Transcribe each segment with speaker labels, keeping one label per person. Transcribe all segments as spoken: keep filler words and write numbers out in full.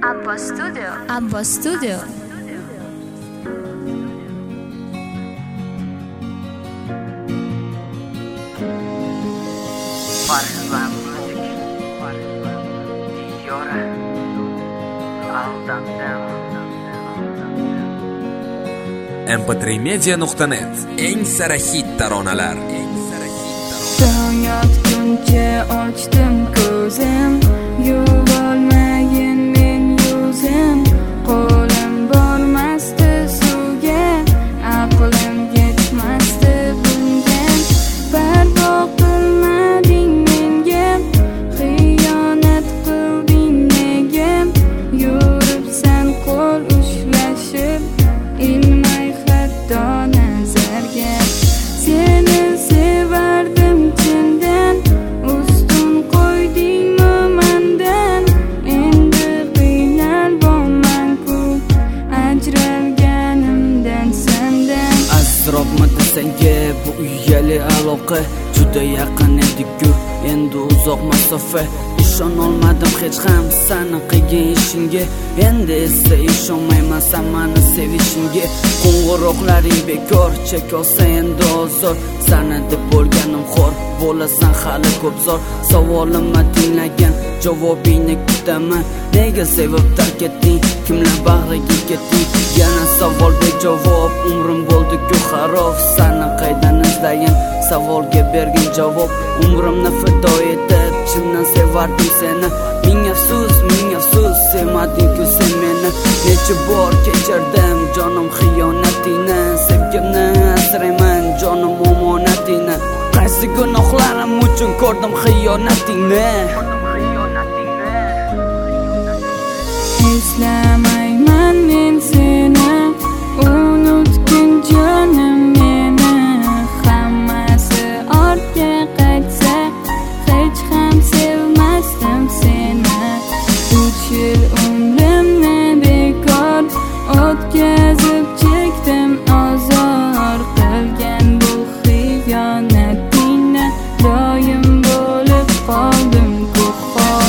Speaker 1: Abba Studio. Abba Studio.
Speaker 2: Farzand müzik, yora, aldandım.
Speaker 3: em p tre media nuqta net eng sara hit taronalar.
Speaker 4: Tong yotguncha ochdim ko'zim, yuvolmagin men yuzim. Qo'lim bormasdi suvga, aqlim yetmasdi bunga. Parvo qilmading menga, xiyonat qilding nega? Yuribsan qo'l ushlashib, ilmay hatto nazarga. Seni sevardim chindan, ustun qo'ydingmi mendan? Endi qiynalboman-ku ajralganimdan sendan.
Speaker 5: Asrobmi desanga bu uyali aloqa, juda yaqin edik-ku, endi uzoq masofa. Ishonolmadim hech ham sani qilgan ishingga, endi esa ishonmayman sen meni sevishingga. Qo'ng'iroqlaring bekor, chekolsa endi ozor, sani deb bo'lganim xor, bo'lasan hali ko'p zor. Savolimni tinglagan, javobingni kutaman. Nega sevib tark etding, kimlar bag'riga ketding? Yana savol bejavob, umrim bo'ldi-ku xarob. Sani qaydan izlayin, savolga bergin javob. Umrimni fido etib chindan sevardim seni. Ming afsus, ming afsus, sevmading-ku sen meni. Necha bor kechirdim jonim xiyonatingni, sevgimni asrayman jonim omonatingni. Qaysi gunohlarim uchun ko'rdim xiyonatingni?
Speaker 4: Eslamayman men seni, unutgin jonim meni. Hammasi ortga qaytsa, hech ham sevmasdim seni. Uch yil umrimni bekor o'tkazib chekdim azor. Qilgan bu xiyonatingni doim bo'lib qoldim ko'xor.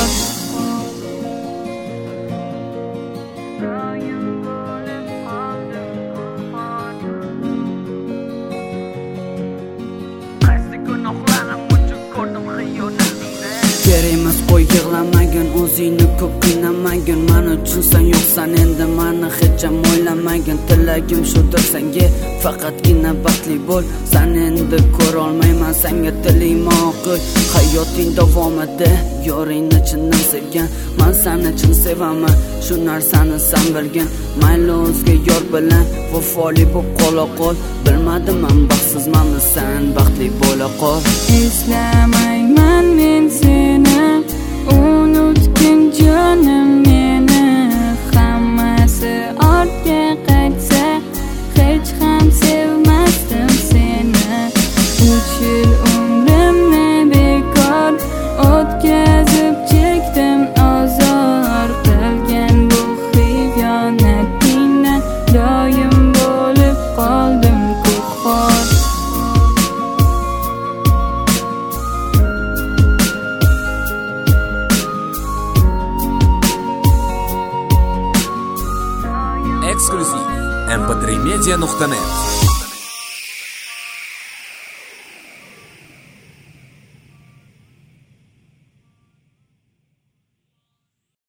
Speaker 5: Kerak emas qo'y yig'lamagin, o'zingni ko'p qiynamagin. Men uchun sen yo'qsan endi, meni hech ham o'ylamagin. Tilagim shudir senga, faqatgina baxtli bo'l. Sen endi ko'rolmayman senga tiling ma'qul. Hayoting davomida yoringni chindan sevgan, men seni chin sevaman, shu narsani sen bilgin. Mayli o'zga yor bilan vafoli bo'lib qola qol. Bilmadim men baxtsizmanmi, sen baxtli bo'la qol.
Speaker 4: Eslamayman men seni, unutgin jonim meni. Hammasi ortga qaytsa, hech ham sevmasdim seni. Uch yil umrimni bekor o'tkazib chekdim azor. Qilgan bu xiyonatingni doim bo'lib qoldim ko'xor.
Speaker 3: Eksklyuziv em p tre media nuqta net